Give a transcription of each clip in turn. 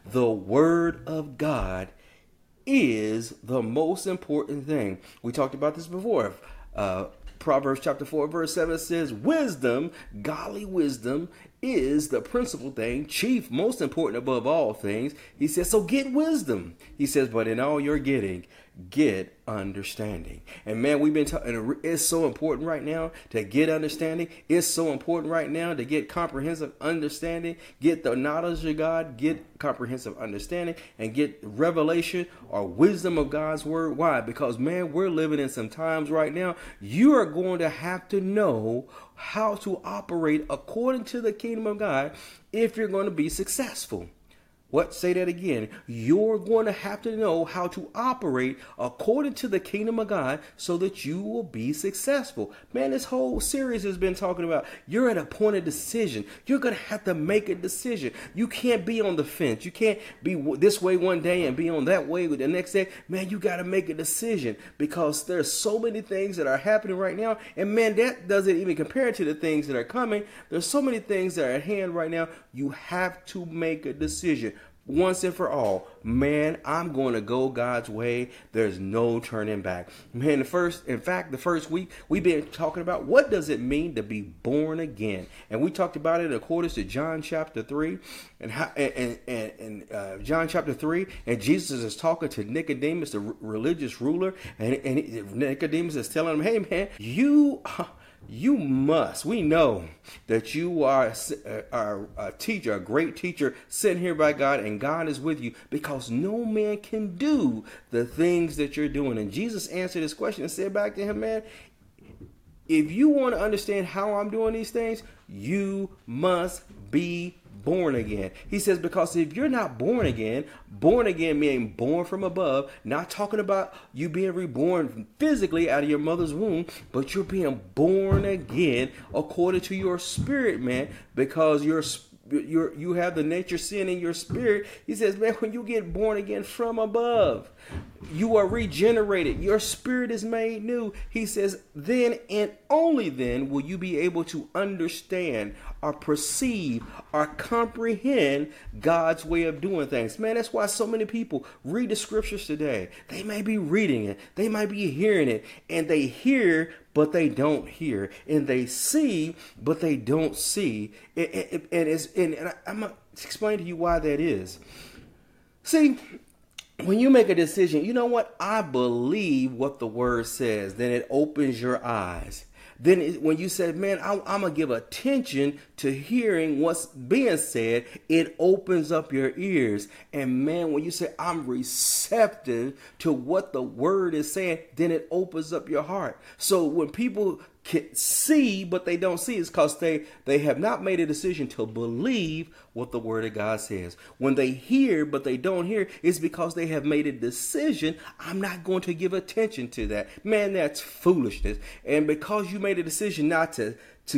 The Word of God is the most important thing. We talked about this before. Proverbs chapter 4 verse 7 says, wisdom, godly wisdom, is the principal thing, chief, most important above all things. He says, so get wisdom. He says, but in all you're getting, get understanding. And man, we've been talking, it's so important right now to get understanding. It's so important right now to get comprehensive understanding, get the knowledge of God, get comprehensive understanding, and get revelation or wisdom of God's word. Why? Because man, we're living in some times right now. You are going to have to know how to operate according to the kingdom of God if you're going to be successful. What? Say that again. You're going to have to know how to operate according to the kingdom of God so that you will be successful. Man, this whole series has been talking about you're at a point of decision. You're going to have to make a decision. You can't be on the fence. You can't be this way one day and be on that way the next day. Man, you got to make a decision because there's so many things that are happening right now. And man, that doesn't even compare to the things that are coming. There's so many things that are at hand right now. You have to make a decision. Once and for all, man, I'm going to go God's way. There's no turning back. Man, the first week we've been talking about what does it mean to be born again, and we talked about it in accordance to John chapter 3, and John chapter 3, and Jesus is talking to Nicodemus, the religious ruler, and Nicodemus is telling him, "Hey, man, we know that you are a teacher, a great teacher sent here by God, and God is with you because no man can do the things that you're doing." And Jesus answered this question and said back to him, man, if you want to understand how I'm doing these things, you must be born again. He says, because if you're not born again meaning born from above, not talking about you being reborn physically out of your mother's womb, but you're being born again according to your spirit, man, because you have the nature sin in your spirit. He says, man, when you get born again from above, you are regenerated. Your spirit is made new. He says, then and only then will you be able to understand or perceive or comprehend God's way of doing things. Man, that's why so many people read the scriptures today. They may be reading it. They might be hearing it. And they hear, but they don't hear. And they see, but they don't see. And I'm going to explain to you why that is. See, when you make a decision, you know what? I believe what the word says. Then it opens your eyes. Then when you said, man, I'm going to give attention to hearing what's being said, it opens up your ears. And man, when you say I'm receptive to what the word is saying, then it opens up your heart. So when people can see, but they don't see, it's because they have not made a decision to believe what the word of God says. When they hear, but they don't hear, it's because they have made a decision. I'm not going to give attention to that. Man, that's foolishness. And because you made a decision not to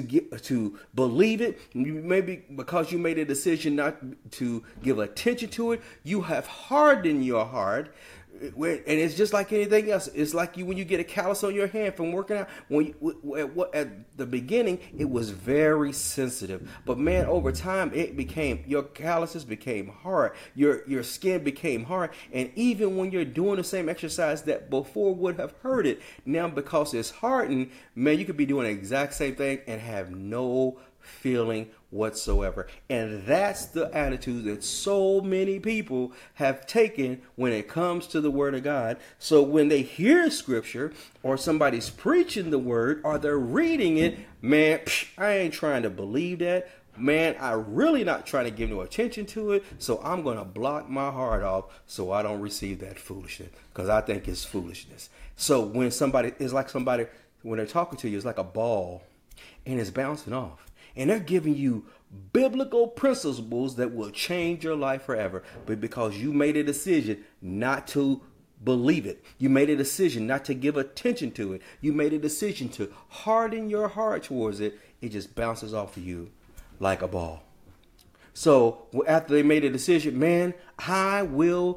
believe it, maybe because you made a decision not to give attention to it, you have hardened your heart. And it's just like anything else. It's like when you get a callus on your hand from working out. At the beginning, it was very sensitive, but man, over time, your calluses became hard. Your skin became hard, and even when you're doing the same exercise that before would have hurt it, now because it's hardened, man, you could be doing the exact same thing and have no feeling whatsoever. And that's the attitude that so many people have taken when it comes to the word of God. So when they hear scripture or somebody's preaching the word or they're reading it, man, I ain't trying to believe that. Man, I'm really not trying to give no attention to it, so I'm going to block my heart off so I don't receive that foolishness, because I think it's foolishness. So when when they're talking to you, it's like a ball and it's bouncing off. And they're giving you biblical principles that will change your life forever. But because you made a decision not to believe it, you made a decision not to give attention to it, you made a decision to harden your heart towards it, it just bounces off of you like a ball. So after they made a decision, man, I'm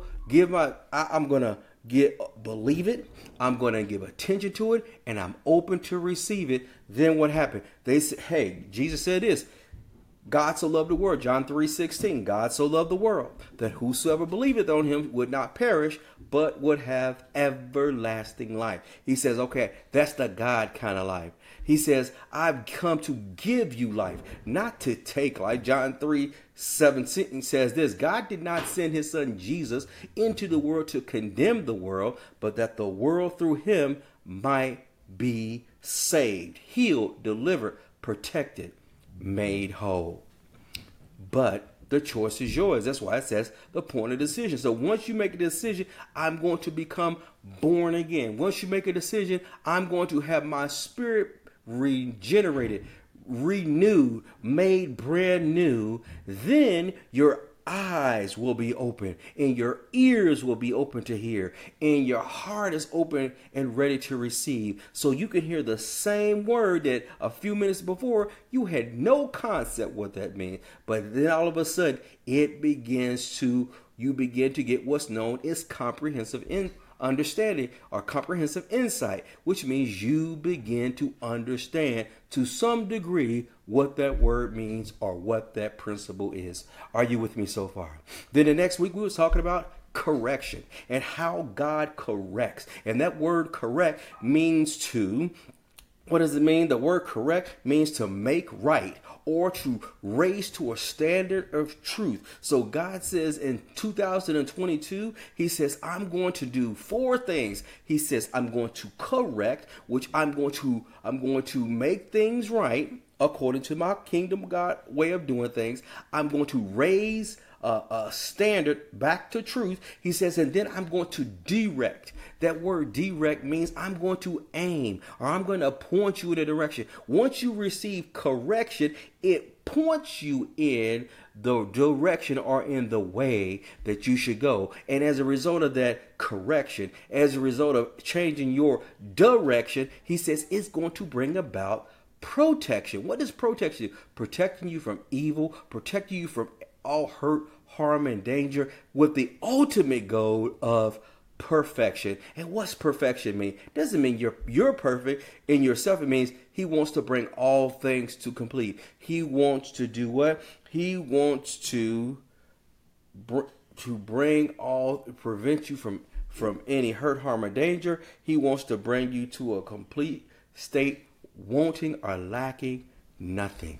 going to believe it. I'm going to give attention to it, and I'm open to receive it. Then what happened? They said, hey, Jesus said this. God so loved the world, John 3:16. God so loved the world that whosoever believeth on him would not perish, but would have everlasting life. He says, okay, that's the God kind of life. He says, I've come to give you life, not to take life. John 3:17 says this: God did not send his son Jesus into the world to condemn the world, but that the world through him might be saved, healed, delivered, protected, made whole. But the choice is yours. That's why it says the point of decision. So once you make a decision, I'm going to become born again. Once you make a decision, I'm going to have my spirit regenerated, renewed, made brand new. Then your eyes will be open and your ears will be open to hear and your heart is open and ready to receive, so you can hear the same word that a few minutes before you had no concept what that means, but then all of a sudden you begin to get what's known as comprehensive understanding or comprehensive insight, which means you begin to understand to some degree what that word means or what that principle is. Are you with me so far? Then the next week we were talking about correction and how God corrects. And that word correct means to, what does it mean? The word correct means to make right or to raise to a standard of truth. So God says in 2022, he says, I'm going to do 4 things. He says, I'm going to correct, which I'm going to make things right according to my kingdom God way of doing things. I'm going to raise a standard back to truth. He says, and then I'm going to direct. That word direct means I'm going to aim, or I'm going to point you in a direction. Once you receive correction, it points you in the direction or in the way that you should go. And as a result of that correction, as a result of changing your direction, he says it's going to bring about protection. What is protection? Protecting you from evil, protecting you from all hurt, harm, and danger, with the ultimate goal of perfection. And what's perfection mean? It doesn't mean you're perfect in yourself. It means he wants to bring all things to complete. He wants to do what? He wants to prevent you from any hurt, harm, or danger. He wants to bring you to a complete state, wanting or lacking nothing.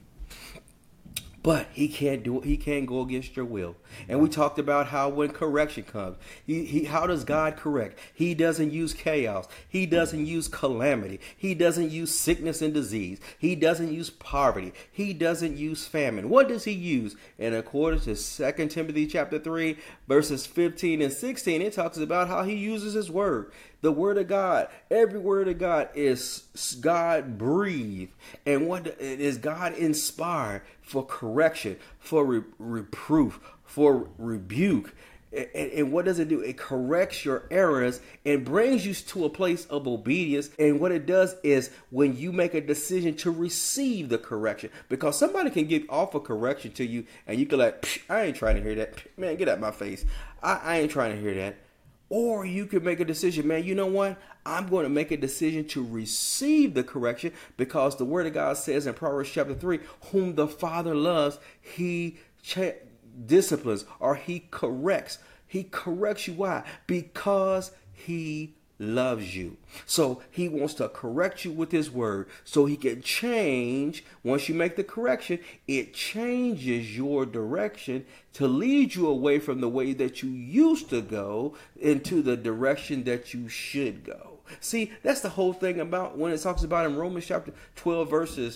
But he can't do it. He can't go against your will. And we talked about how when correction comes, how does God correct? He doesn't use chaos. He doesn't use calamity. He doesn't use sickness and disease. He doesn't use poverty. He doesn't use famine. What does he use? And according to 2 Timothy chapter 3, verses 15 and 16, it talks about how he uses his word. The word of God, every word of God is God breathed. And what is God inspired for correction, for reproof, for rebuke. And what does it do? It corrects your errors and brings you to a place of obedience. And what it does is when you make a decision to receive the correction, because somebody can give off a correction to you and you can I ain't trying to hear that. Man, get out my face. I ain't trying to hear that. Or you could make a decision, man, you know what? I'm going to make a decision to receive the correction, because the word of God says in Proverbs chapter 3, whom the Father loves, he disciplines, or he corrects. He corrects you. Why? Because he loves you. So he wants to correct you with his word so he can change. Once you make the correction, it changes your direction to lead you away from the way that you used to go into the direction that you should go. See, that's the whole thing about when it talks about in Romans chapter 12 verses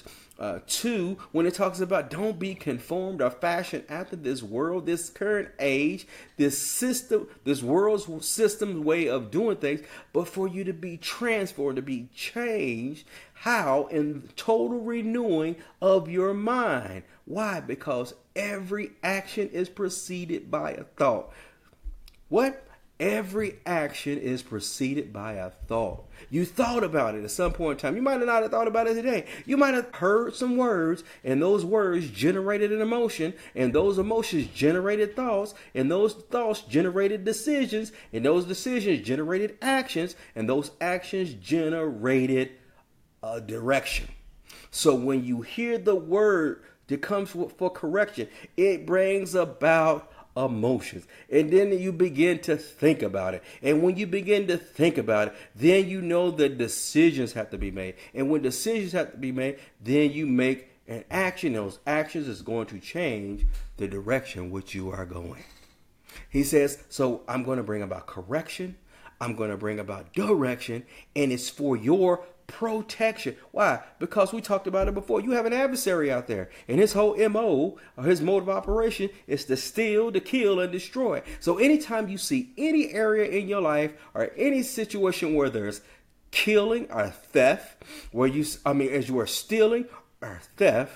2, when it talks about don't be conformed or fashioned after this world, this current age, this system, this world's system way of doing things, but for you to be transformed, to be changed. How? In total renewing of your mind. Why? Because every action is preceded by a thought. What? Every action is preceded by a thought. You thought about it at some point in time. You might not have thought about it today. You might have heard some words, and those words generated an emotion, and those emotions generated thoughts, and those thoughts generated decisions, and those decisions generated actions, and those actions generated a direction. So when you hear the word that comes for correction, it brings about emotions. And then you begin to think about it. And when you begin to think about it, then you know that decisions have to be made. And when decisions have to be made, then you make an action. Those actions is going to change the direction which you are going. He says, so I'm going to bring about correction. I'm going to bring about direction, and it's for your protection. Why? Because we talked about it before. You have an adversary out there, and his whole MO, or his mode of operation, is to steal, to kill, and destroy. So anytime you see any area in your life or any situation where there's killing or theft, as you are stealing or theft,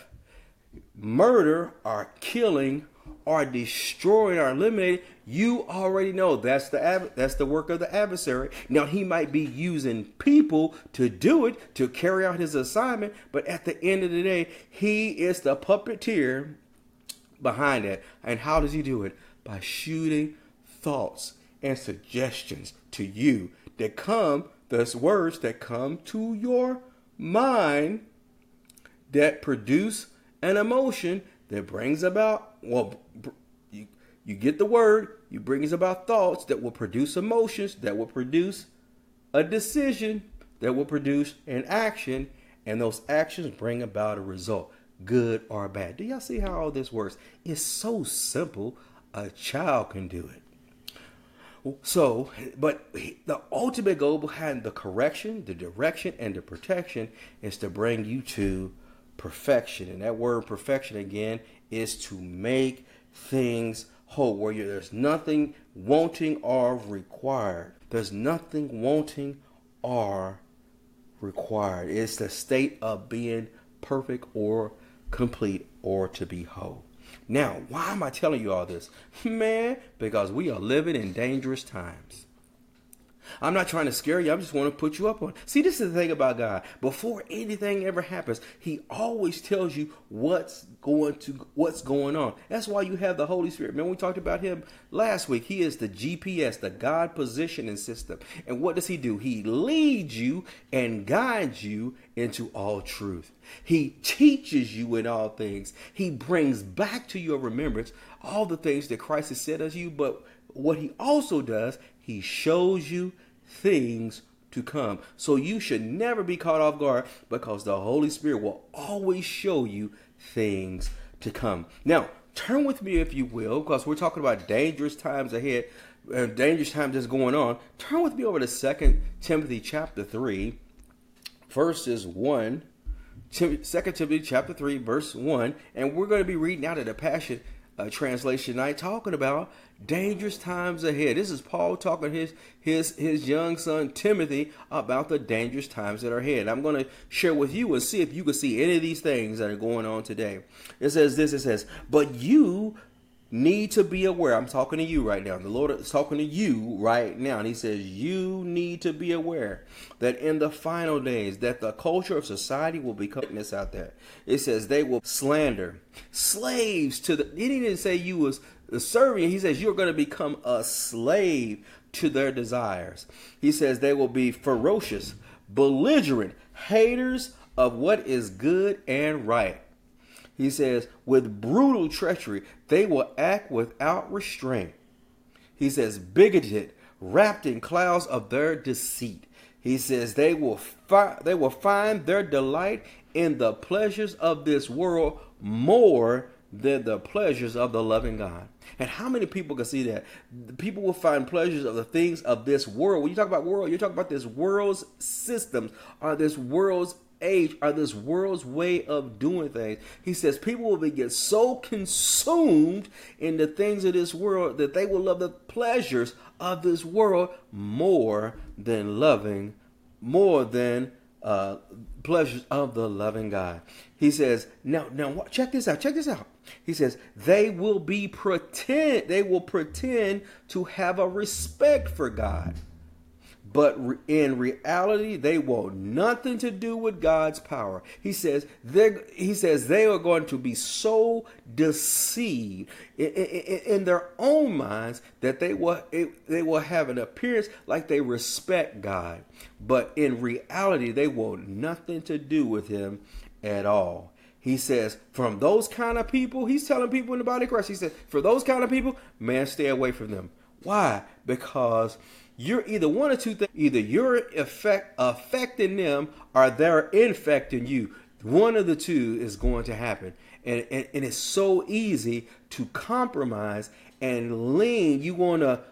murder or killing or destroying or eliminating, you already know that's the work of the adversary. Now, he might be using people to do it, to carry out his assignment, but at the end of the day, he is the puppeteer behind it. And how does he do it? By shooting thoughts and suggestions to you that come, those words that come to your mind that produce an emotion that brings about, you get the word, you brings about thoughts that will produce emotions, that will produce a decision, that will produce an action, and those actions bring about a result, good or bad. Do y'all see how all this works? It's so simple, a child can do it. So, but the ultimate goal behind the correction, the direction, and the protection is to bring you to perfection. And that word perfection, again, is to make things whole, where there's nothing wanting or required. There's nothing wanting or required. It's the state of being perfect or complete or to be whole. Now, why am I telling you all this? Man, because we are living in dangerous times. I'm not trying to scare you. I just want to put you up on. See, this is the thing about God. Before anything ever happens, he always tells you what's going on. That's why you have the Holy Spirit. Remember, we talked about him last week. He is the GPS, the God positioning system. And what does he do? He leads you and guides you into all truth. He teaches you in all things. He brings back to your remembrance all the things that Christ has said unto you. But what he also does, he shows you things to come. So you should never be caught off guard, because the Holy Spirit will always show you things to come. Now, turn with me, if you will, because we're talking about dangerous times ahead, dangerous times that's going on. Turn with me over to 2 Timothy chapter 3, verses 1. 2 Timothy chapter 3, verse 1. And we're going to be reading out of the Passion translation tonight, talking about dangerous times ahead. This is Paul talking to his young son Timothy about the dangerous times that are ahead. I'm going to share with you and see if you can see any of these things that are going on today. It says this, it says, but you need to be aware. I'm talking to you right now. The Lord is talking to you right now. And he says, you need to be aware that in the final days, that the culture of society will become this out there. It says they will slander, slaves to the, he didn't say you was serving. He says you're going to become a slave to their desires. He says they will be ferocious, belligerent, haters of what is good and right. He says, with brutal treachery, they will act without restraint. He says, bigoted, wrapped in clouds of their deceit. He says, they will find their delight in the pleasures of this world more than the pleasures of the loving God. And how many people can see that? People will find pleasures of the things of this world. When you talk about world, you're talking about this world's systems, or this world's age, or this world's way of doing things. He says people will get so consumed in the things of this world that they will love the pleasures of this world more than pleasures of the loving God. He says, now check this out. He says they will pretend to have a respect for God. But in reality, they want nothing to do with God's power. He says they are going to be so deceived in their own minds that they will have an appearance like they respect God. But in reality, they want nothing to do with him at all. He says, from those kind of people, he's telling people in the body of Christ, he said, for those kind of people, man, stay away from them. Why? Because you're either one or two things. Either you're affecting them or they're infecting you. One of the two is going to happen. And it's so easy to compromise and lean. You wanna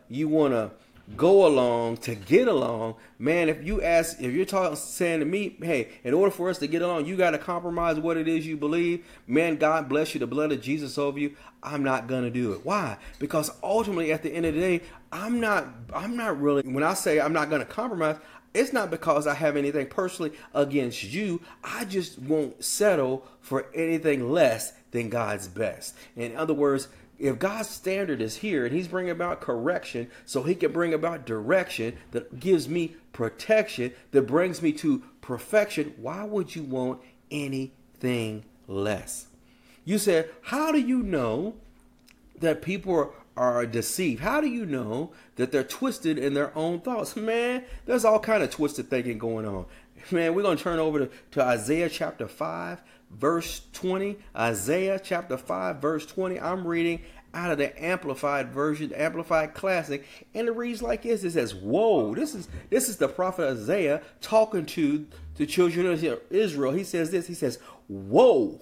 go along to get along. Man, if you're saying to me, hey, in order for us to get along, you got to compromise what it is you believe. Man, God bless you, the blood of Jesus over you. I'm not going to do it. Why? Because ultimately at the end of the day, I'm not really, when I say I'm not going to compromise, it's not because I have anything personally against you. I just won't settle for anything less than God's best. In other words, if God's standard is here and he's bringing about correction so he can bring about direction that gives me protection, that brings me to perfection, why would you want anything less? You said, how do you know that people are deceived? How do you know that they're twisted in their own thoughts? Man, there's all kind of twisted thinking going on. Man, we're going to turn over to Isaiah chapter 5, verse 20. Isaiah chapter 5, verse 20. I'm reading out of the Amplified version, the Amplified Classic, and it reads like this. It says, "Whoa!" This is the prophet Isaiah talking to the children of Israel. He says this. He says, "Woe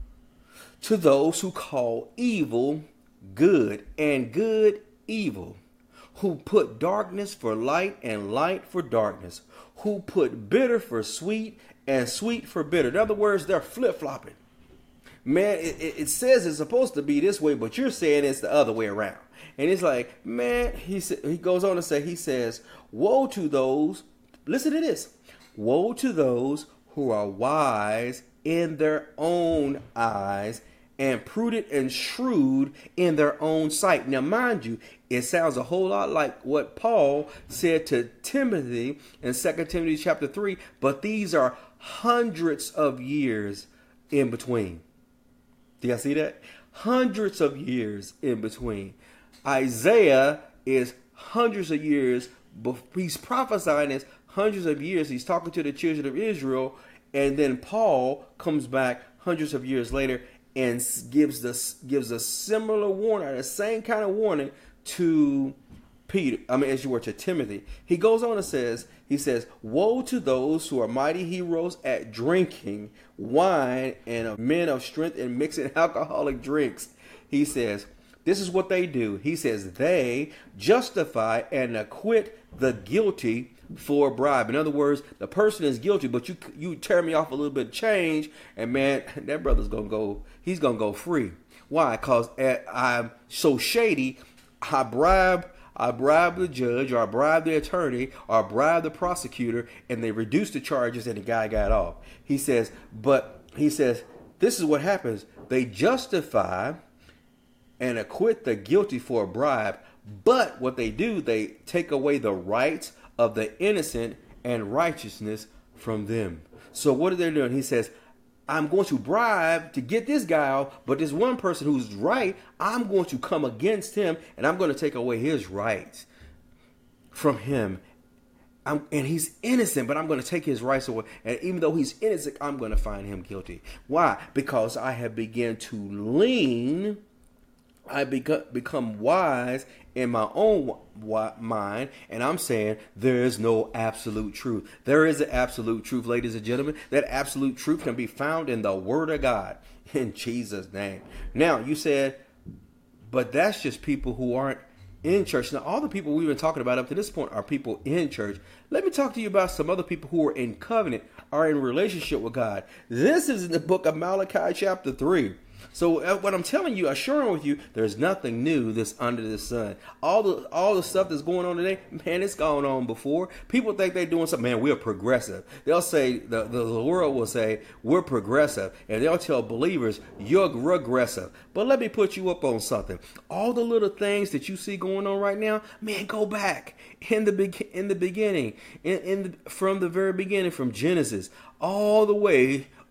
to those who call evil good and good evil, who put darkness for light and light for darkness, who put bitter for sweet and sweet for bitter." In other words, they're flip-flopping. Man, it says it's supposed to be this way, but you're saying it's the other way around. And it's like, man, he goes on to say, he says, woe to those, listen to this, woe to those who are wise in their own eyes and prudent and shrewd in their own sight. Now, mind you, it sounds a whole lot like what Paul said to Timothy in 2 Timothy chapter 3, but these are hundreds of years in between. Do y'all see that? Hundreds of years in between. Isaiah is hundreds of years, but he's prophesying this hundreds of years. He's talking to the children of Israel, and then Paul comes back hundreds of years later and gives a similar warning, the same kind of warning to to Timothy. He goes on and says, woe to those who are mighty heroes at drinking wine and are men of strength in mixing alcoholic drinks. He says, this is what they do. He says, they justify and acquit the guilty for a bribe. In other words, the person is guilty, but you tear me off a little bit of change, and man, that brother's he's gonna go free. Why? Because I'm so shady, I bribe the judge, or I bribe the attorney, or I bribe the prosecutor, and they reduce the charges, and the guy got off. He says, this is what happens. They justify and acquit the guilty for a bribe, but what they do, they take away the rights of the innocent and righteousness from them. So what are they doing? He says, I'm going to bribe to get this guy out, but this one person who's right, I'm going to come against him, and I'm going to take away his rights from him. And he's innocent, but I'm going to take his rights away. And even though he's innocent, I'm going to find him guilty. Why? Because I have begun to lean. I become wise in my own mind, and I'm saying there is no absolute truth. There is an absolute truth, ladies and gentlemen. That absolute truth can be found in the Word of God, in Jesus' name. Now, you said, but that's just people who aren't in church. Now, all the people we've been talking about up to this point are people in church. Let me talk to you about some other people who are in covenant, are in relationship with God. This is in the book of Malachi chapter 3. So what I'm telling you, assuring with you, there's nothing new that's under the sun. All the stuff that's going on today, man, it's gone on before. People think they're doing something. Man, we're progressive. They'll say, the world will say, we're progressive. And they'll tell believers, you're regressive. But let me put you up on something. All the little things that you see going on right now, man, go back in the beginning, from the very beginning, from Genesis, all the way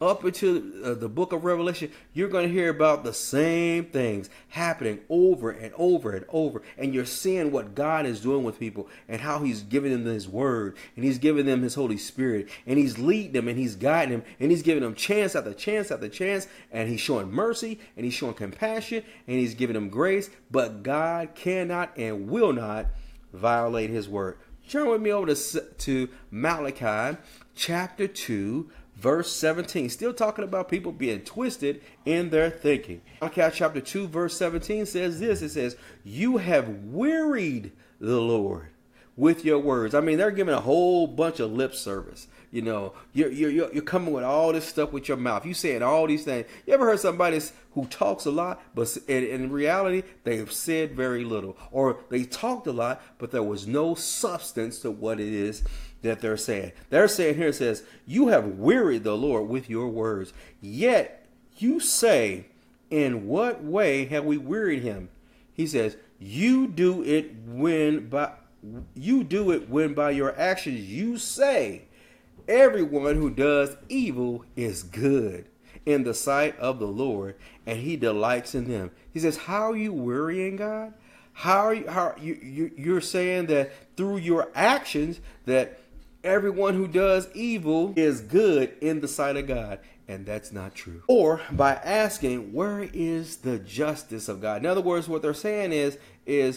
up into the book of Revelation, you're going to hear about the same things happening over and over and over. And you're seeing what God is doing with people and how he's giving them his word and he's giving them his Holy Spirit and he's leading them and he's guiding them and he's giving them chance after chance after chance, and he's showing mercy and he's showing compassion and he's giving them grace. But God cannot and will not violate his word. Turn with me over to Malachi chapter 2, verse 17. Still talking about people being twisted in their thinking. Malachi chapter 2, verse 17 says this. It says, you have wearied the Lord with your words. I mean, they're giving a whole bunch of lip service. You know, you're coming with all this stuff with your mouth. You saying all these things. You ever heard somebody who talks a lot, but in reality, they've said very little? Or they talked a lot, but there was no substance to what it is that they're saying. They're saying here, it says, you have wearied the Lord with your words. Yet you say, in what way have we wearied him? He says, you do it when by your actions you say, everyone who does evil is good in the sight of the Lord, and he delights in them. He says, how are you worrying God? You're saying that through your actions that everyone who does evil is good in the sight of God. And that's not true. Or by asking, where is the justice of God? In other words, what they're saying is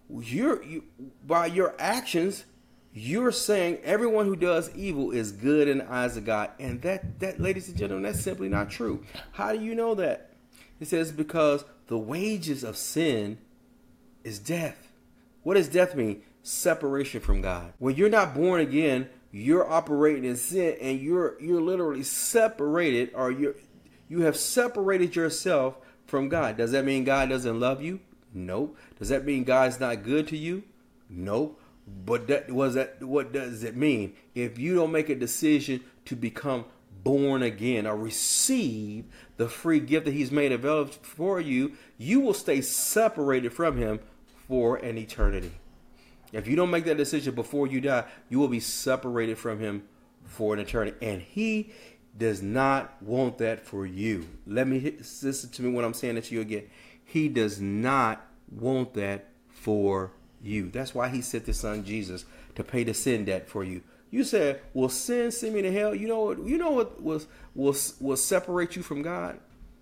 by your actions, you're saying everyone who does evil is good in the eyes of God. And that, ladies and gentlemen, that's simply not true. How do you know that? It says, because the wages of sin is death. What does death mean? Separation from God. When you're not born again, you're operating in sin and you're literally separated, or you have separated yourself from God. Does that mean God doesn't love you? Nope. Does that mean God's not good to you? Nope. But what does it mean? If you don't make a decision to become born again or receive the free gift that he's made available for you, you will stay separated from him for an eternity. If you don't make that decision before you die, you will be separated from him for an eternity. And he does not want that for you. Listen to me when I'm saying that to you again. He does not want that for you. That's why he sent his son Jesus to pay the sin debt for you. You said, will sin send me to hell? You know what will separate you from God?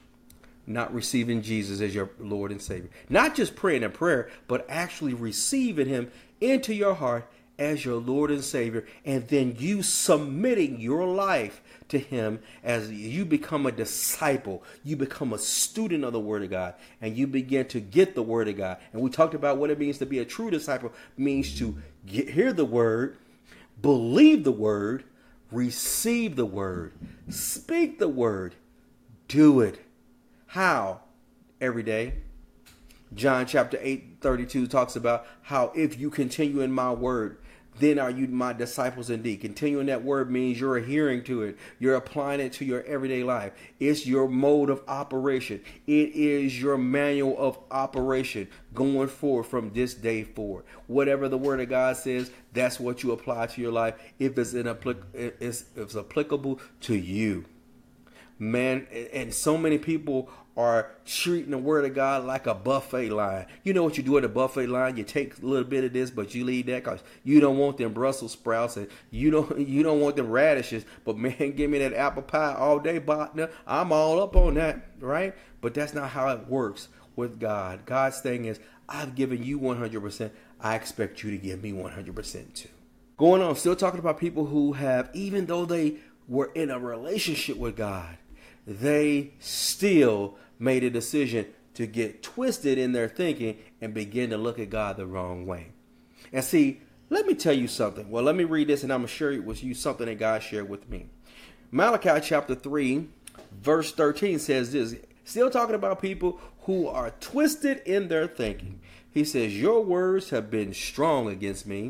Not receiving Jesus as your Lord and Savior. Not just praying a prayer, but actually receiving him into your heart as your Lord and Savior, and then you submitting your life to him as you become a disciple. You become a student of the Word of God, and you begin to get the Word of God. And we talked about what it means to be a true disciple. It means to hear the Word, believe the Word, receive the Word, speak the Word, do it. How? Every day. John chapter 8:32 talks about how if you continue in my word, then are you my disciples indeed. Continuing that word means you're adhering to it. You're applying it to your everyday life. It's your mode of operation. It is your manual of operation going forward from this day forward. Whatever the word of God says, that's what you apply to your life if it's applicable to you. Man, and so many people are treating the word of God like a buffet line. You know what you do at a buffet line? You take a little bit of this, but you leave that because you don't want them Brussels sprouts and you don't want them radishes. But man, give me that apple pie all day, partner. I'm all up on that, right? But that's not how it works with God. God's thing is, I've given you 100%. I expect you to give me 100% too. Going on, still talking about people who have, even though they were in a relationship with God, they still made a decision to get twisted in their thinking and begin to look at God the wrong way. And see, let me tell you something. Well, let me read this and I'm going to share it with you something that God shared with me. Malachi chapter 3, verse 13 says this. Still talking about people who are twisted in their thinking. He says, your words have been strong against me,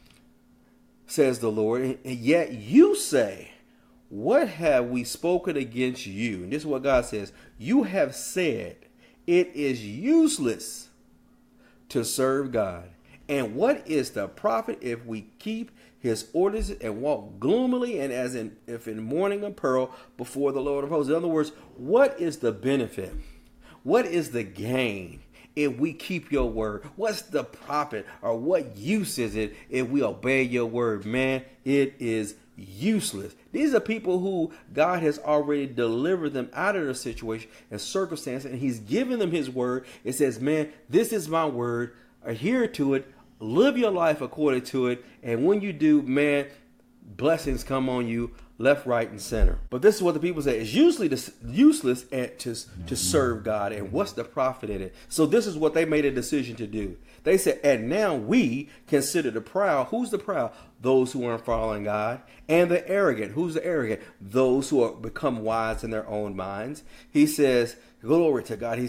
says the Lord, and yet you say, what have we spoken against you? And this is what God says. You have said it is useless to serve God. And what is the profit if we keep his ordinances and walk gloomily and if in mourning apparel before the Lord of hosts? In other words, what is the benefit? What is the gain if we keep your word? What's the profit, or what use is it if we obey your word? Man, it is useless. These are people who God has already delivered them out of their situation and circumstance, and he's given them his word. It says, man, this is my word. Adhere to it. Live your life according to it. And when you do, man, blessings come on you left, right, and center. But this is what the people say. It's usually useless to serve God. And what's the profit in it? So this is what they made a decision to do. They said, and now we consider the proud. Who's the proud? Those who aren't following God. And the arrogant. Who's the arrogant? Those who are become wise in their own minds. He says, glory to God. He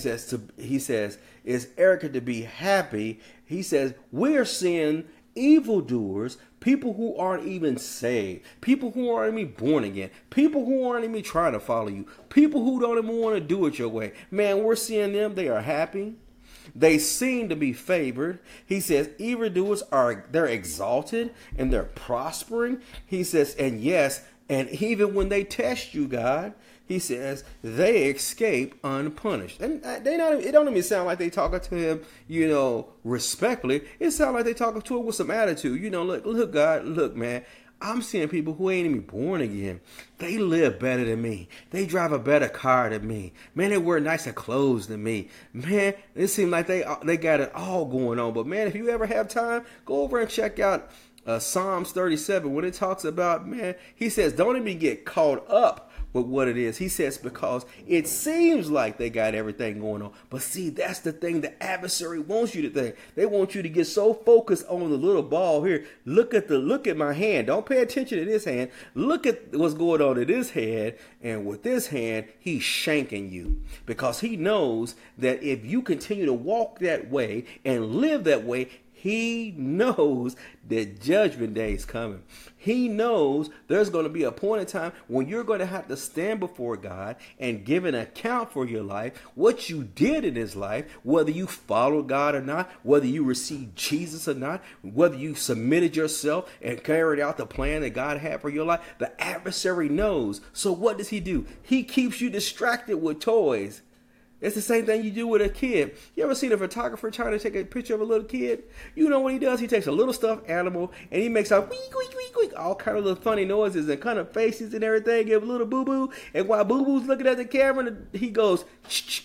says, it's arrogant to be happy. He says, we're seeing evildoers, people who aren't even saved, people who aren't even born again, people who aren't even trying to follow you, people who don't even want to do it your way. Man, we're seeing them. They are happy. They seem to be favored. He says evildoers they're exalted and they're prospering. He says, and yes, and even when they test you, God, he says they escape unpunished. And it don't even sound like they talking to him, respectfully. It sounds like they talking to him with some attitude. Look, God, look, man. I'm seeing people who ain't even born again. They live better than me. They drive a better car than me. Man, they wear nicer clothes than me. Man, it seems like they got it all going on. But man, if you ever have time, go over and check out Psalms 37 when it talks about, man, he says, don't even get caught up with what it is. He says, because it seems like they got everything going on. But see, that's the thing the adversary wants you to think. They want you to get so focused on the little ball here. Look at my hand. Don't pay attention to this hand. Look at what's going on in this hand. And with this hand, he's shanking you. Because he knows that if you continue to walk that way and live that way, he knows that judgment day is coming. He knows there's going to be a point in time when you're going to have to stand before God and give an account for your life, what you did in his life, whether you followed God or not, whether you received Jesus or not, whether you submitted yourself and carried out the plan that God had for your life. The adversary knows. So what does he do? He keeps you distracted with toys. It's the same thing you do with a kid. You ever seen a photographer trying to take a picture of a little kid? You know what he does? He takes a little stuffed animal and he makes out all kind of little funny noises and kind of faces and everything. Give a little boo-boo. And while boo-boo's looking at the camera, he goes, shh.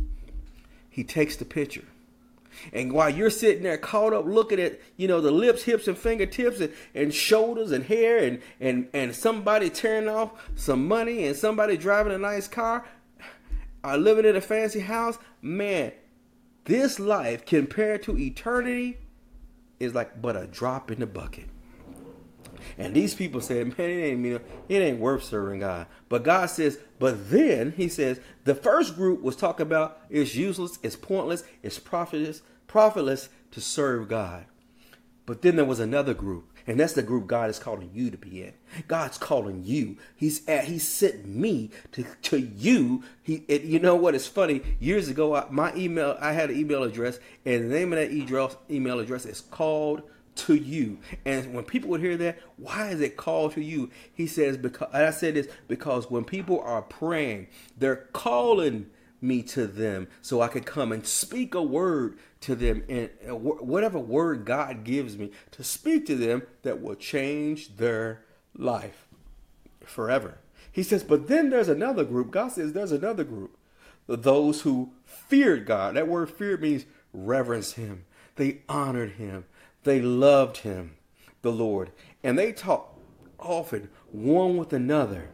He takes the picture. And while you're sitting there caught up looking at, the lips, hips, and fingertips and shoulders and hair and somebody tearing off some money and somebody driving a nice car, are living in a fancy house, man, this life compared to eternity is like but a drop in the bucket. And these people said, man, it ain't worth serving God. But God says, but then he says, the first group was talking about it's useless, it's pointless, it's profitless to serve God. But then there was another group. And that's the group God is calling you to be in. God's calling you. He sent me to you. You know what? It's funny. Years ago, I had an email address, and the name of that email address is called to you. And when people would hear that, why is it called to you? He says, because when people are praying, they're calling me to them so I could come and speak a word to them, and whatever word God gives me to speak to them that will change their life forever. He says, but then there's another group. God says there's another group. Those who feared God. That word fear means reverence him. They honored him. They loved him, the Lord. And they talked often one with another.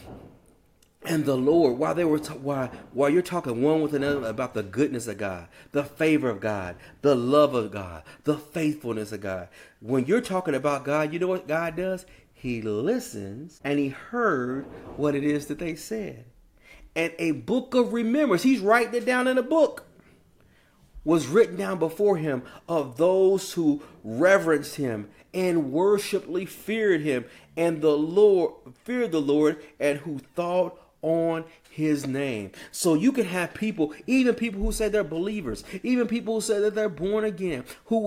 And the Lord, while you're talking one with another about the goodness of God, the favor of God, the love of God, the faithfulness of God. When you're talking about God, you know what God does? He listens and he heard what it is that they said. And a book of remembrance, he's writing it down in a book, was written down before him of those who reverenced him and worshipfully feared him, and feared the Lord, and who thought on his name. So you can have people, even people who say they're believers, even people who say that they're born again,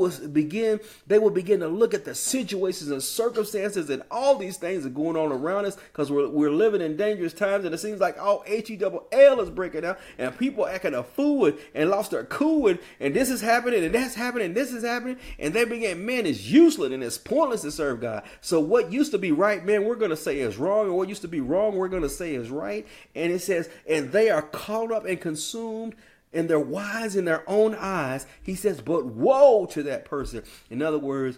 they will begin to look at the situations and circumstances and all these things that are going on around us, because we're living in dangerous times, and it seems like all HELL is breaking out and people acting a fool and lost their cool, and this is happening and that's happening and this is happening, and they begin, man, it's useless and it's pointless to serve God. So what used to be right, man, we're going to say is wrong, and what used to be wrong, we're going to say is right. And it says, and they are caught up and consumed, and they're wise in their own eyes. He says, but woe to that person. In other words,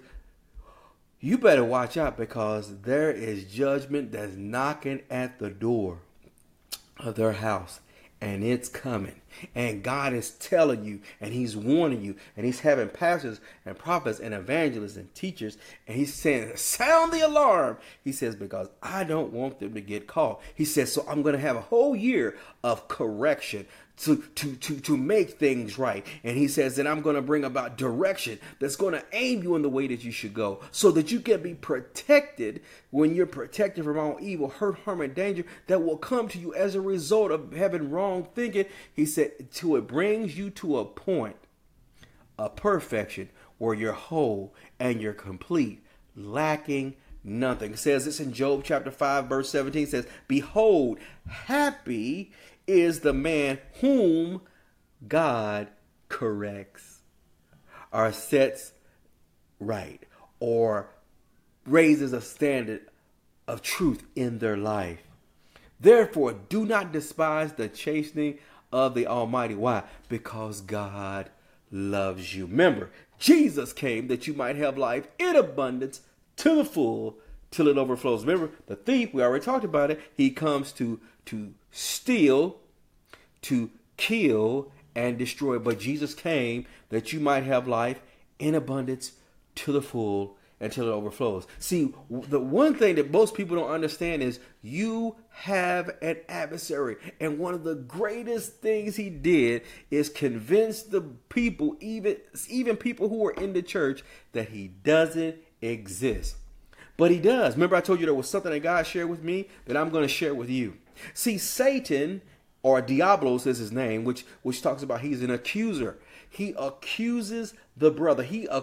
you better watch out, because there is judgment that's knocking at the door of their house, and it's coming. And God is telling you, and he's warning you, and he's having pastors and prophets and evangelists and teachers, and he's saying, sound the alarm. He says, because I don't want them to get caught. He says, so I'm going to have a whole year of correction to make things right. And he says that I'm going to bring about direction that's going to aim you in the way that you should go, so that you can be protected when you're protected from all evil, hurt, harm, and danger that will come to you as a result of having wrong thinking. He said, till it brings you to a point of perfection where you're whole and you're complete, lacking nothing. It says this in Job chapter 5, verse 17. It says, behold, happy is the man whom God corrects, or sets right, or raises a standard of truth in their life. Therefore, do not despise the chastening of the Almighty. Why? Because God loves you. Remember, Jesus came that you might have life in abundance to the full, till it overflows. Remember, the thief, we already talked about it. He comes to steal, to kill, and destroy. But Jesus came that you might have life in abundance to the full, until it overflows. See, the one thing that most people don't understand is you have an adversary. And one of the greatest things he did is convince the people, even people who are in the church, that he doesn't exist. But he does. Remember, I told you there was something that God shared with me that I'm going to share with you. See, Satan, or Diablos is his name, which talks about he's an accuser. He accuses the brother.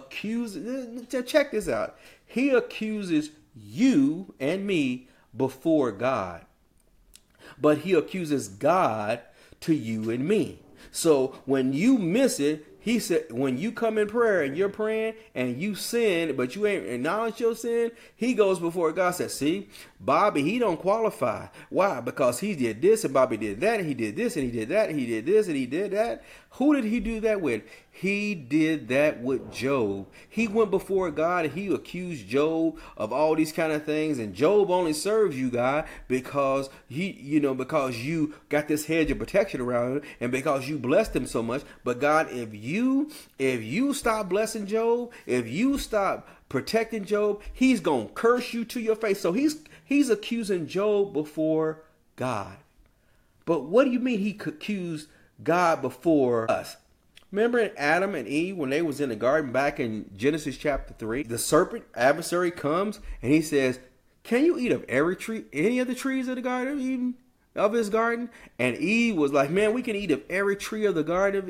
Check this out. He accuses you and me before God. But he accuses God to you and me. So when you miss it, he said, when you come in prayer and you're praying and you sin, but you ain't acknowledge your sin, he goes before God, says, see, Bobby, he don't qualify. Why? Because he did this and Bobby did that, and he did this and he did that, and he did this and he did that. Who did he do that with? He did that with Job. He went before God and he accused Job of all these kind of things. And Job only serves you, God, because because you got this hedge of protection around him and because you blessed him so much. But God, if you stop blessing Job, if you stop protecting Job, he's going to curse you to your face. So he's accusing Job before God. But what do you mean he accused God before us? Remember in Adam and Eve when they was in the garden back in Genesis chapter 3? The serpent adversary comes and he says, can you eat of every tree, any of the trees of the garden, even of his garden? And Eve was like, man, we can eat of every tree of the garden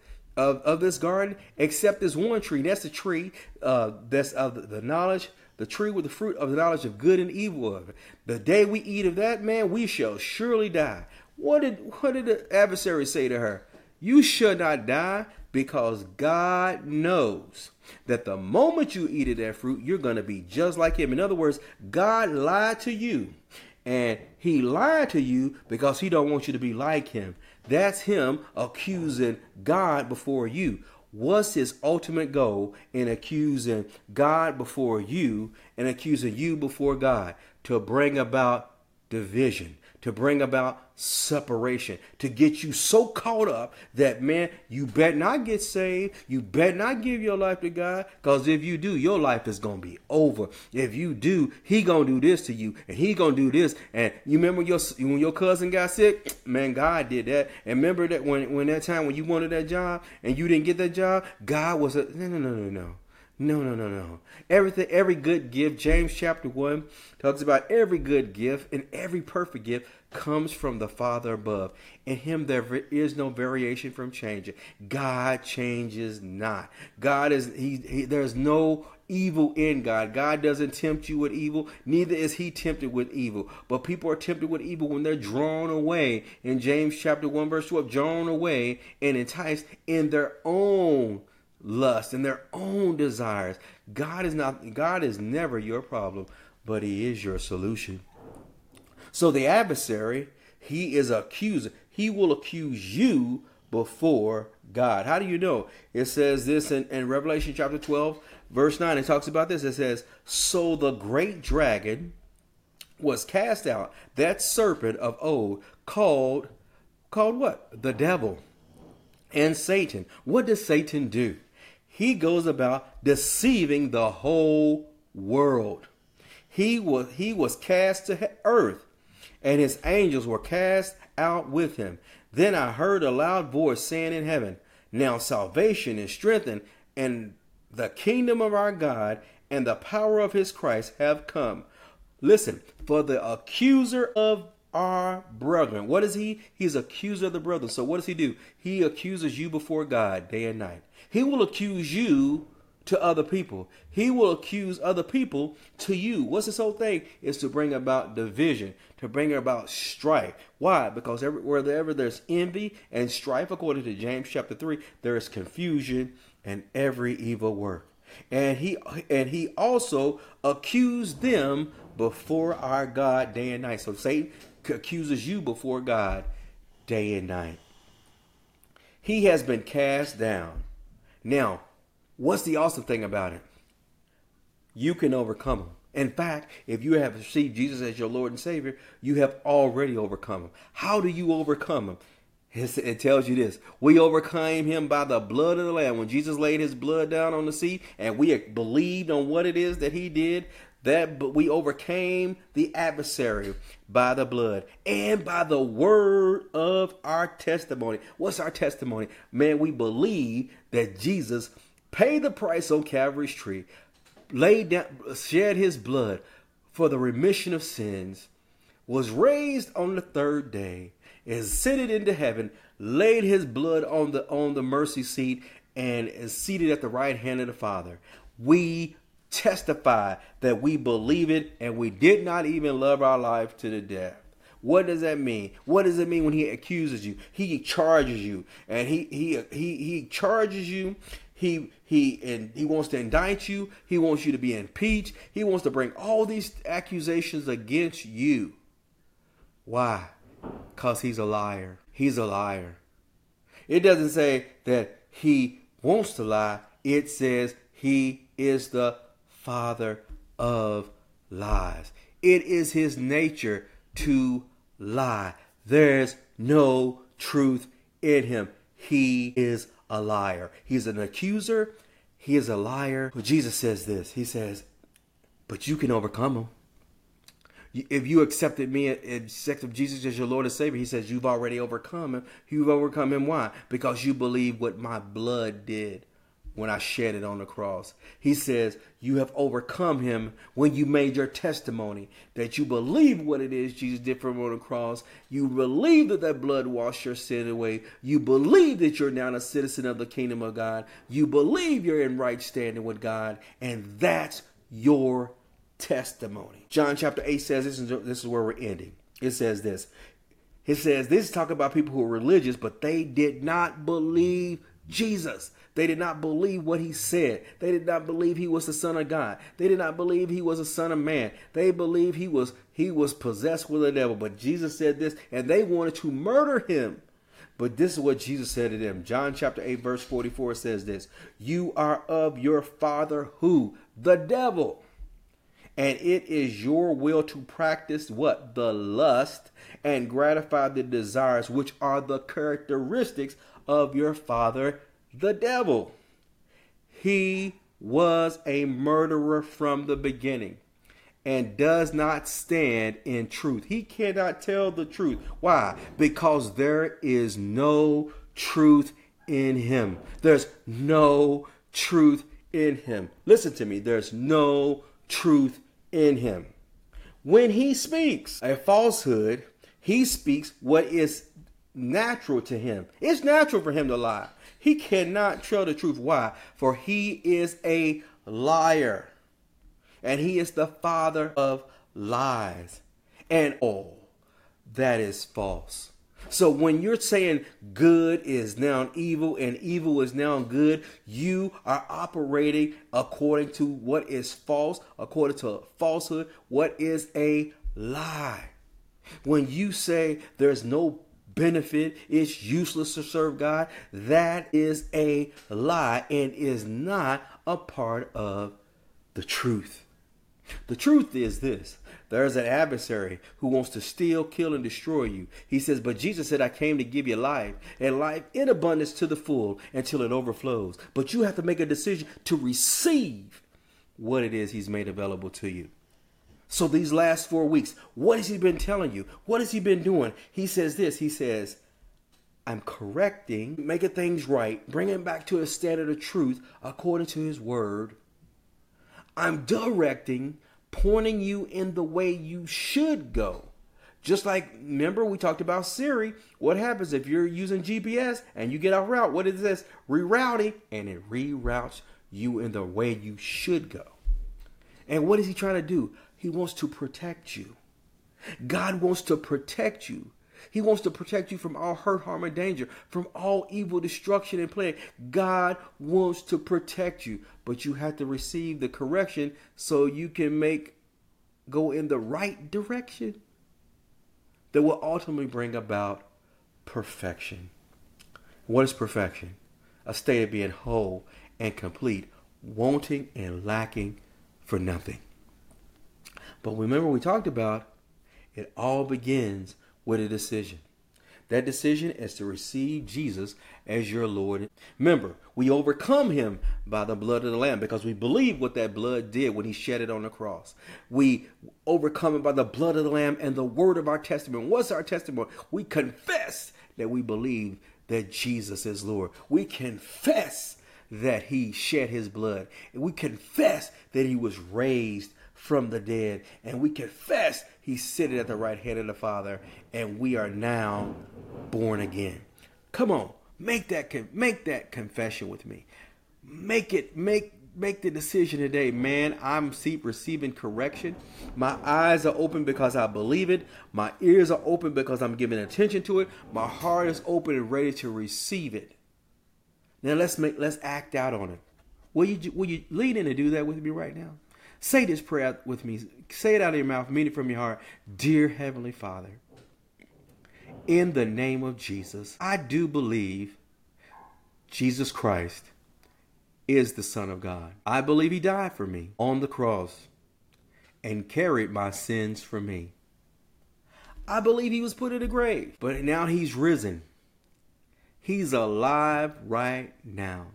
of this garden except this one tree. That's the tree that's of the knowledge, the tree with the fruit of the knowledge of good and evil. The day we eat of that, man, we shall surely die. What did the adversary say to her? You should not die, because God knows that the moment you eat of that fruit, you're going to be just like him. In other words, God lied to you, and he lied to you because he don't want you to be like him. That's him accusing God before you. What's his ultimate goal in accusing God before you and accusing you before God? To bring about division, to bring about separation, to get you so caught up that, man, you better not get saved. You better not give your life to God, because if you do, your life is going to be over. If you do, he going to do this to you, and he going to do this. And you remember when your cousin got sick? Man, God did that. And remember that when that time when you wanted that job and you didn't get that job, God was no. No, no, no, no. Everything, every good gift, James chapter 1 talks about every good gift and every perfect gift comes from the Father above. In him there is no variation from changing. God changes not. God is, there's no evil in God. God doesn't tempt you with evil, neither is he tempted with evil. But people are tempted with evil when they're drawn away. In James chapter 1 verse 12, drawn away and enticed in their own lust and their own desires. God is never your problem, but he is your solution. So the adversary, he is an accuser. He will accuse you before God. How do you know? It says this in Revelation chapter 12, verse 9. It talks about this. It says, so the great dragon was cast out, that serpent of old, called what? The devil and Satan. What does Satan do? He goes about deceiving the whole world. He was cast to earth, and his angels were cast out with him. Then I heard a loud voice saying in heaven, now salvation is strengthened, and the kingdom of our God and the power of his Christ have come. Listen, for the accuser of our brethren. What is he? He's accuser of the brethren. So what does he do? He accuses you before God day and night. He will accuse you to other people. He will accuse other people to you. What's this whole thing? Is to bring about division, to bring about strife. Why? Because wherever there's envy and strife, according to James chapter 3, there is confusion and every evil work. And he also accused them before our God day and night. So Satan accuses you before God day and night. He has been cast down. Now, what's the awesome thing about it? You can overcome him. In fact, if you have received Jesus as your Lord and Savior, you have already overcome him. How do you overcome him? It tells you this. We overcame him by the blood of the Lamb. When Jesus laid his blood down on the sea and we believed on what it is that he did, that we overcame the adversary by the blood and by the word of our testimony. What's our testimony? Man, we believe that Jesus paid the price on Calvary's tree, laid down, shed his blood for the remission of sins, was raised on the third day, is ascended into heaven, laid his blood on the mercy seat, and is seated at the right hand of the Father. We testify that we believe it, and we did not even love our life to the death. What does that mean? What does it mean when he accuses you? He charges you, and he charges you. He wants to indict you. He wants you to be impeached. He wants to bring all these accusations against you. Why? Because he's a liar. He's a liar. It doesn't say that he wants to lie. It says he is the father of lies. It is his nature to lie. There's no truth in him. He is a liar. He's an accuser. He is a liar. But Jesus says this. He says, but you can overcome him. If you accepted me and accepted Jesus as your Lord and Savior, he says you've already overcome him. You've overcome him. Why? Because you believe what my blood did when I shed it on the cross. He says you have overcome him when you made your testimony, that you believe what it is Jesus did for him on the cross. You believe that blood washed your sin away. You believe that you're now a citizen of the kingdom of God. You believe you're in right standing with God. And that's your testimony. John chapter 8 says this is where we're ending. It says this. It says this is talking about people who are religious, but they did not believe Jesus. They did not believe what he said. They did not believe he was the Son of God. They did not believe he was a son of man. They believed he was possessed with the devil. But Jesus said this, and they wanted to murder him. But this is what Jesus said to them. John chapter 8 verse 44 says this. You are of your father who? The devil. And it is your will to practice what? The lust and gratify the desires, which are the characteristics of your father, the devil. He was a murderer from the beginning and does not stand in truth. He cannot tell the truth. Why? Because there is no truth in him. There's no truth in him. Listen to me. There's no truth in him. When he speaks a falsehood, he speaks what is natural to him. It's natural for him to lie. He cannot tell the truth. Why? For he is a liar. And he is the father of lies. And all that is false. So when you're saying good is now evil and evil is now good, you are operating according to what is false, according to falsehood, what is a lie. When you say there's no benefit, it's useless to serve God, that is a lie and is not a part of the truth. The truth is this. There's an adversary who wants to steal, kill, and destroy you. He says, but Jesus said, I came to give you life, and life in abundance to the full until it overflows. But you have to make a decision to receive what it is he's made available to you. So these last 4 weeks, what has he been telling you? What has he been doing? He says this. He says, I'm correcting, making things right, bringing back to a standard of truth according to his word. I'm directing, pointing you in the way you should go. Just like, remember we talked about Siri. What happens if you're using GPS and you get off route? What is this? Rerouting, and it reroutes you in the way you should go. And what is he trying to do? He wants to protect you. God wants to protect you. He wants to protect you from all hurt, harm, and danger, from all evil, destruction, and plague. God wants to protect you, but you have to receive the correction so you can go in the right direction that will ultimately bring about perfection. What is perfection? A state of being whole and complete, wanting and lacking for nothing. But remember, we talked about it all begins with a decision. That decision is to receive Jesus as your Lord. Remember, we overcome him by the blood of the Lamb because we believe what that blood did when he shed it on the cross. We overcome it by the blood of the Lamb and the word of our testimony. What's our testimony? We confess that we believe that Jesus is Lord. We confess that he shed his blood. And we confess that he was raised from the dead, and we confess he's sitting at the right hand of the Father, and we are now born again. Come on, make that confession with me. Make the decision today, man. I'm receiving correction. My eyes are open because I believe it. My ears are open because I'm giving attention to it. My heart is open and ready to receive it. Now let's act out on it. Will you lean in and do that with me right now? Say this prayer with me. Say it out of your mouth, mean it from your heart. Dear Heavenly Father, in the name of Jesus, I do believe Jesus Christ is the Son of God. I believe he died for me on the cross and carried my sins for me. I believe he was put in the grave, but now he's risen. He's alive right now.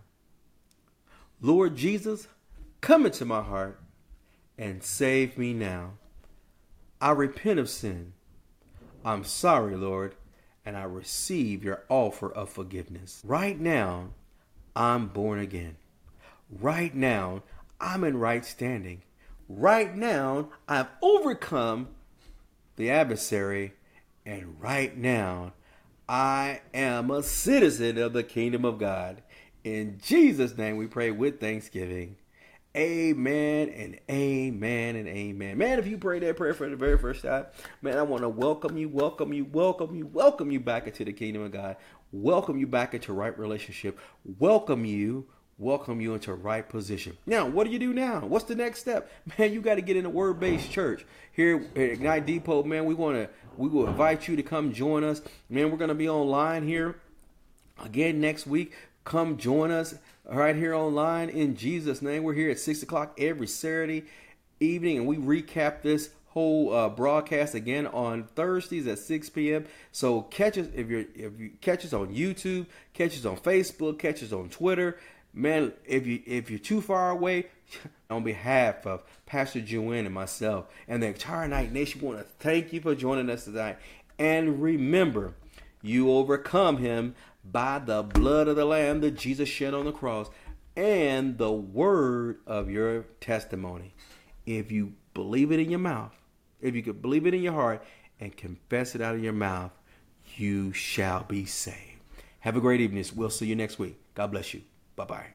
Lord Jesus, come into my heart and save me now. I repent of sin. I'm sorry, Lord, and I receive your offer of forgiveness. Right now, I'm born again. Right now, I'm in right standing. Right now, I've overcome the adversary, and right now, I am a citizen of the kingdom of God. In Jesus' name we pray with thanksgiving. Amen and amen and amen. Man, if you prayed that prayer for the very first time, man, I want to welcome you back into the kingdom of God. Welcome you back into right relationship. Welcome you into right position. Now, what do you do now? What's the next step? Man, you got to get in a word-based church. Here at Ignite Depot, man, we will invite you to come join us. Man, we're going to be online here again next week. Come join us right here online in Jesus' name. We're here at 6 o'clock every Saturday evening, and we recap this whole broadcast again on Thursdays at 6 p.m. So catch us if you catch us on YouTube, catch us on Facebook, catch us on Twitter. Man, if you're too far away, on behalf of Pastor Joanne and myself and the entire Night Nation, we want to thank you for joining us tonight. And remember, you overcome him by the blood of the Lamb that Jesus shed on the cross. and the word of your testimony. If you believe it in your mouth, if you could believe it in your heart and confess it out of your mouth, you shall be saved. Have a great evening. We'll see you next week. God bless you. Bye-bye.